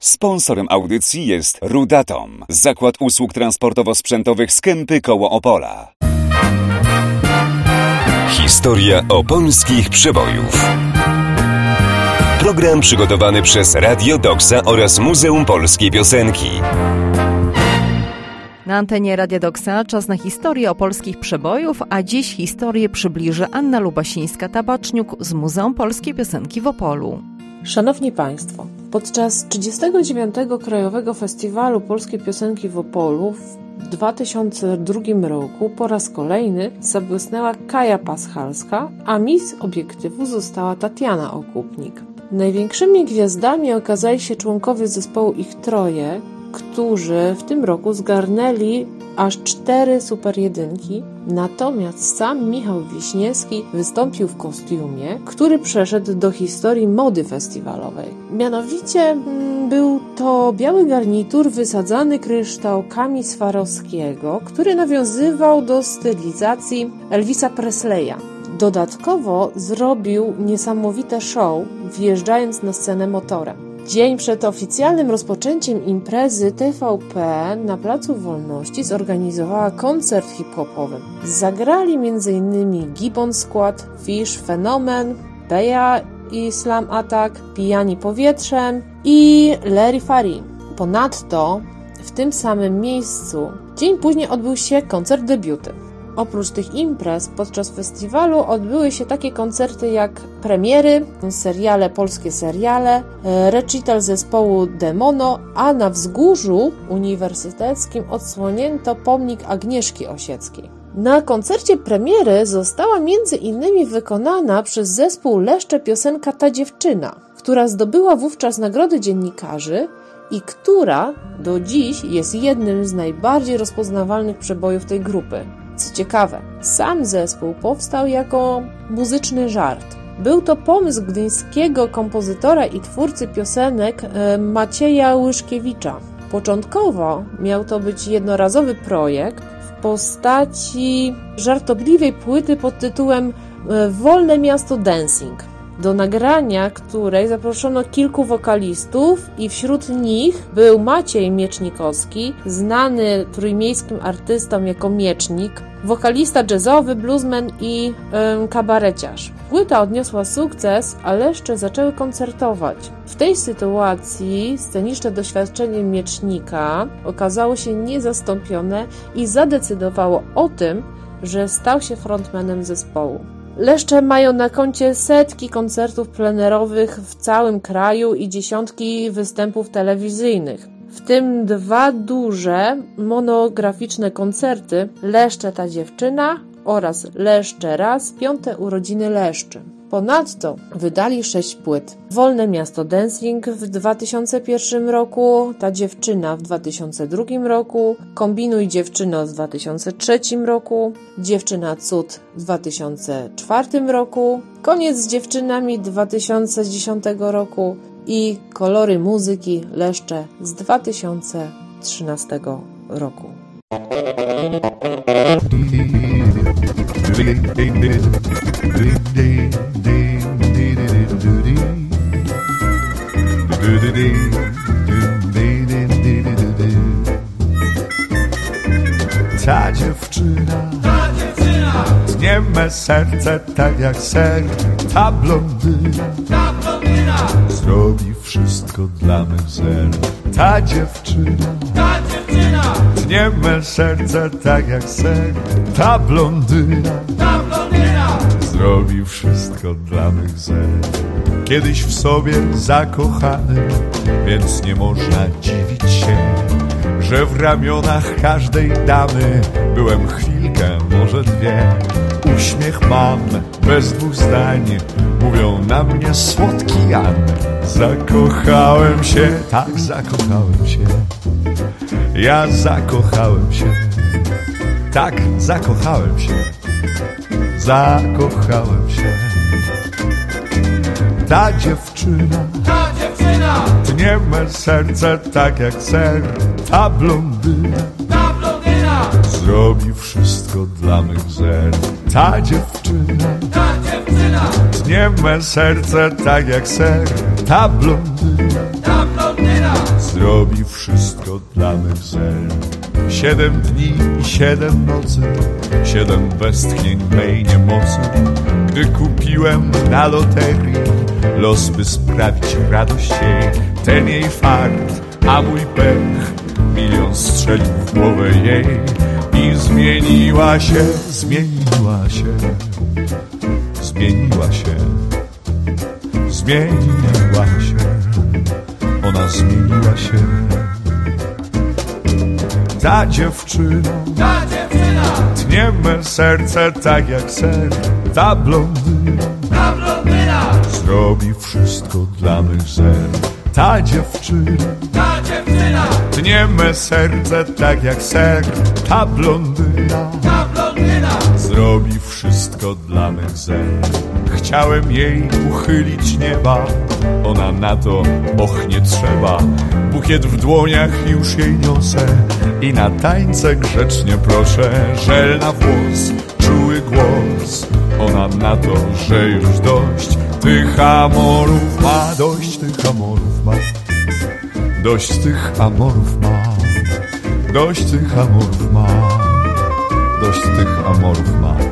Sponsorem audycji jest Rudatom, zakład usług transportowo-sprzętowych z Kępy koło Opola. Historia opolskich przebojów. Program przygotowany przez Radio Doksa oraz Muzeum Polskiej Piosenki. Na antenie Radia Doksa czas na historię opolskich przebojów, a dziś historię przybliży Anna Lubasińska-Tabaczniuk z Muzeum Polskiej Piosenki w Opolu. Szanowni Państwo, podczas 39. Krajowego Festiwalu Polskiej Piosenki w Opolu w 2002 roku po raz kolejny zabłysnęła Kaja Paschalska, a miss obiektywu została Tatiana Okupnik. Największymi gwiazdami okazali się członkowie zespołu Ich Troje, którzy w tym roku zgarnęli aż 4 super jedynki, natomiast sam Michał Wiśniewski wystąpił w kostiumie, który przeszedł do historii mody festiwalowej. Mianowicie był to biały garnitur wysadzany kryształkami Swarowskiego, który nawiązywał do stylizacji Elvisa Presleya. Dodatkowo zrobił niesamowite show, wjeżdżając na scenę motorem. Dzień przed oficjalnym rozpoczęciem imprezy TVP na Placu Wolności zorganizowała koncert hip-hopowy. Zagrali m.in. Gibbon Squad, Fish, Fenomen, Beja i Slam Attack, Pijani Powietrzem i Larry Fari. Ponadto w tym samym miejscu dzień później odbył się koncert debiuty. Oprócz tych imprez podczas festiwalu odbyły się takie koncerty jak premiery, seriale, polskie seriale, recital zespołu Demono, a na Wzgórzu Uniwersyteckim odsłonięto pomnik Agnieszki Osieckiej. Na koncercie premiery została m.in. wykonana przez zespół Leszcze piosenka Ta dziewczyna, która zdobyła wówczas nagrody dziennikarzy i która do dziś jest jednym z najbardziej rozpoznawalnych przebojów tej grupy. Co ciekawe, sam zespół powstał jako muzyczny żart. Był to pomysł gdyńskiego kompozytora i twórcy piosenek Macieja Łyszkiewicza. Początkowo miał to być jednorazowy projekt w postaci żartobliwej płyty pod tytułem Wolne Miasto Dancing, do nagrania której zaproszono kilku wokalistów i wśród nich był Maciej Miecznikowski, znany trójmiejskim artystom jako Miecznik, wokalista jazzowy, bluesman i kabareciarz. Płyta odniosła sukces, a Leszcze zaczęły koncertować. W tej sytuacji sceniczne doświadczenie Miecznika okazało się niezastąpione i zadecydowało o tym, że stał się frontmanem zespołu. Leszcze mają na koncie setki koncertów plenerowych w całym kraju i dziesiątki występów telewizyjnych, w tym 2 duże monograficzne koncerty Leszcze Ta dziewczyna oraz Leszcze raz, 5. urodziny Leszczy. Ponadto wydali 6 płyt. Wolne Miasto Dancing w 2001 roku, Ta dziewczyna w 2002 roku, Kombinuj dziewczyno w 2003 roku, Dziewczyna cud w 2004 roku, Koniec z dziewczynami 2010 roku i Kolory muzyki Leszcze z 2013 roku. Ta dziewczyna tnie me serce tak jak ser. Ta blondyna zrobi wszystko dla mych zer. Ta dziewczyna tnie me serce tak jak ser. Ta blondyna zrobi wszystko dla mych zer. Kiedyś w sobie zakochany, więc nie można dziwić się, że w ramionach każdej damy byłem chwilkę, może 2. Uśmiech mam bez 2 zdań, mówią na mnie słodki Jan. Zakochałem się, tak zakochałem się. Ja zakochałem się, tak zakochałem się. Zakochałem się. Ta dziewczyna tnie me serce tak jak ser. Ta blondyna zrobi wszystko dla mych zer. Ta dziewczyna tnie me serce tak jak ser. Ta blondyna zrobi wszystko dla mych zer. 7 dni i 7 nocy, 7 westchnień mej niemocy. Gdy kupiłem na loterii los, by sprawić radość jej, ten jej fart, a mój pech, milion strzelił w głowę jej. I zmieniła się, zmieniła się, zmieniła się, zmieniła się, ona zmieniła się. Ta dziewczyna tnie me serce tak jak ser. Ta blondyna zrobi wszystko dla mych zer. Ta dziewczyna tnie me serce tak jak ser. Ta blondyna zrobi wszystko dla mych zer. Chciałem jej uchylić nieba, ona na to och nie trzeba. Bukiet w dłoniach już jej niosę i na tańce grzecznie proszę. Żel na włos, czuły głos, ona na to, że już dość tych amorów ma, dość tych amorów ma, dość tych amorów ma, dość tych amorów ma, dość tych amorów ma.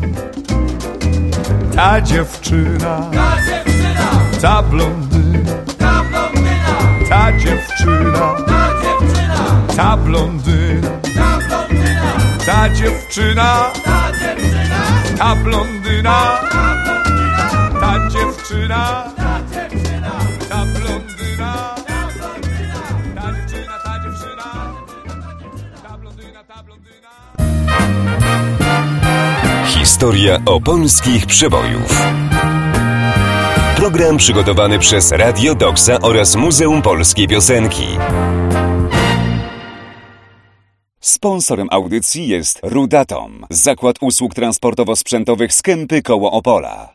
Ta dziewczyna, ta blondyna, ta dziewczyna, ta blondyna, ta dziewczyna, ta blondyna, ta dziewczyna, ta blondyna, ta dziewczyna, ta dziewczyna, ta blondyna, ta blondyna. Historia opolskich przebojów. Program przygotowany przez Radio Doksa oraz Muzeum Polskiej Piosenki. Sponsorem audycji jest Rudatom, zakład usług transportowo-sprzętowych z Kępy koło Opola.